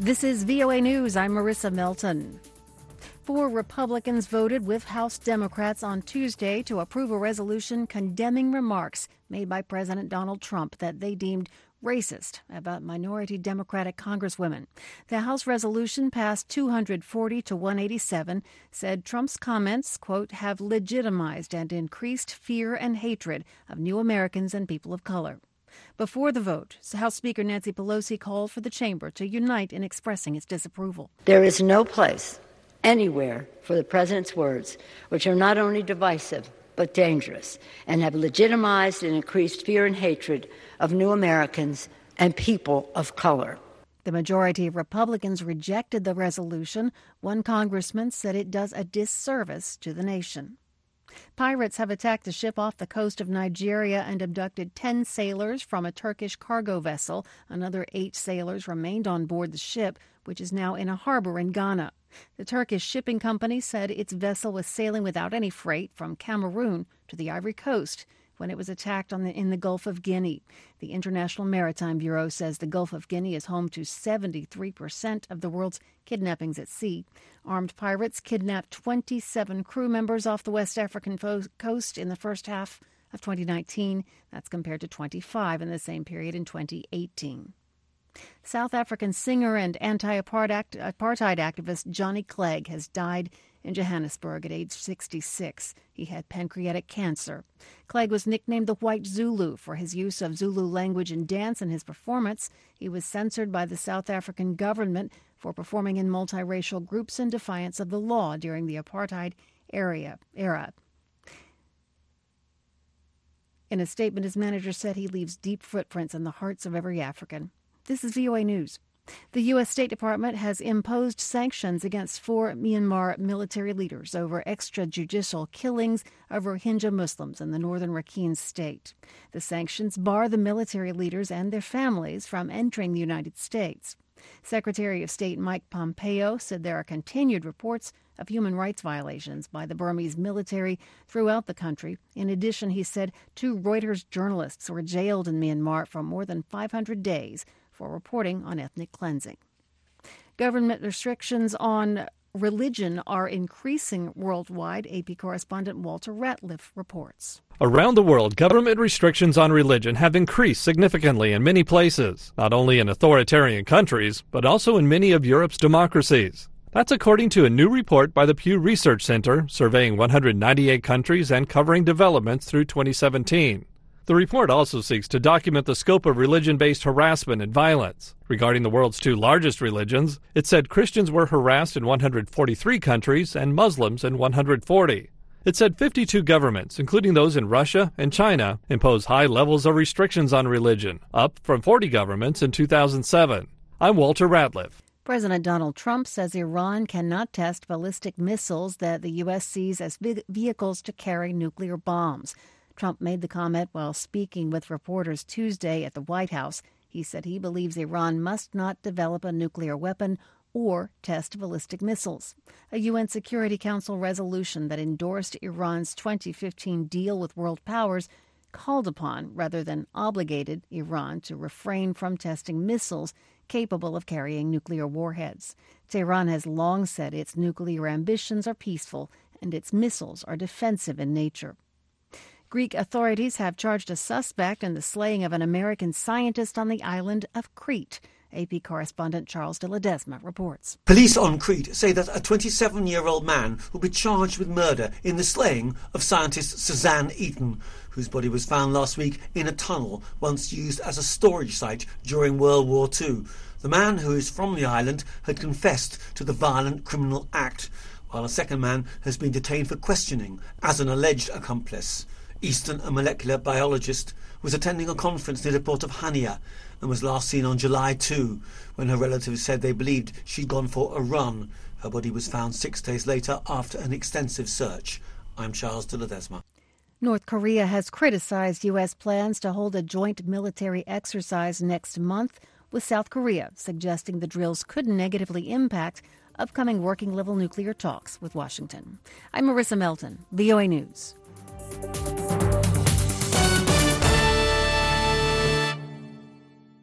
This is VOA News. I'm Marissa Melton. 4 Republicans voted with House Democrats on Tuesday to approve a resolution condemning remarks made by President Donald Trump that they deemed racist about minority Democratic congresswomen. The House resolution passed 240 to 187, said Trump's comments, quote, have legitimized and increased fear and hatred of new Americans and people of color. Before the vote, House Speaker Nancy Pelosi called for the chamber to unite in expressing its disapproval. There is no place anywhere for the president's words, which are not only divisive but dangerous and have legitimized and increased fear and hatred of new Americans and people of color. The majority of Republicans rejected the resolution. One congressman said it does a disservice to the nation. Pirates have attacked a ship off the coast of Nigeria and abducted 10 sailors from a Turkish cargo vessel. Another 8 sailors remained on board the ship, which is now in a harbor in Ghana. The Turkish shipping company said its vessel was sailing without any freight from Cameroon to the Ivory Coast when it was attacked in the Gulf of Guinea. The International Maritime Bureau says the Gulf of Guinea is home to 73% of the world's kidnappings at sea. Armed pirates kidnapped 27 crew members off the West African coast in the first half of 2019. That's compared to 25 in the same period in 2018. South African singer and anti-apartheid activist Johnny Clegg has died in Johannesburg at age 66. He had pancreatic cancer. Clegg was nicknamed the White Zulu for his use of Zulu language in dance and his performance. He was censored by the South African government for performing in multiracial groups in defiance of the law during the apartheid era. In a statement, his manager said he leaves deep footprints in the hearts of every African. This is VOA News. The U.S. State Department has imposed sanctions against 4 Myanmar military leaders over extrajudicial killings of Rohingya Muslims in the northern Rakhine state. The sanctions bar the military leaders and their families from entering the United States. Secretary of State Mike Pompeo said there are continued reports of human rights violations by the Burmese military throughout the country. In addition, he said 2 Reuters journalists were jailed in Myanmar for more than 500 days for reporting on ethnic cleansing. Government restrictions on religion are increasing worldwide, AP correspondent Walter Ratliff reports. Around the world, government restrictions on religion have increased significantly in many places, not only in authoritarian countries, but also in many of Europe's democracies. That's according to a new report by the Pew Research Center, surveying 198 countries and covering developments through 2017. The report also seeks to document the scope of religion-based harassment and violence. Regarding the world's 2 largest religions, it said Christians were harassed in 143 countries and Muslims in 140. It said 52 governments, including those in Russia and China, impose high levels of restrictions on religion, up from 40 governments in 2007. I'm Walter Ratliff. President Donald Trump says Iran cannot test ballistic missiles that the U.S. sees as vehicles to carry nuclear bombs. Trump made the comment while speaking with reporters Tuesday at the White House. He said he believes Iran must not develop a nuclear weapon or test ballistic missiles. A UN Security Council resolution that endorsed Iran's 2015 deal with world powers called upon, rather than obligated, Iran to refrain from testing missiles capable of carrying nuclear warheads. Tehran has long said its nuclear ambitions are peaceful and its missiles are defensive in nature. Greek authorities have charged a suspect in the slaying of an American scientist on the island of Crete. AP correspondent Charles de Ledesma reports. Police on Crete say that a 27-year-old man will be charged with murder in the slaying of scientist Suzanne Eaton, whose body was found last week in a tunnel once used as a storage site during World War II. The man, who is from the island, had confessed to the violent criminal act, while a second man has been detained for questioning as an alleged accomplice. Easton, a molecular biologist, was attending a conference near the port of Hania and was last seen on July 2, when her relatives said they believed she'd gone for a run. Her body was found 6 days later after an extensive search. I'm Charles de Ledesma. North Korea has criticized U.S. plans to hold a joint military exercise next month with South Korea, suggesting the drills could negatively impact upcoming working-level nuclear talks with Washington. I'm Marissa Melton, VOA News.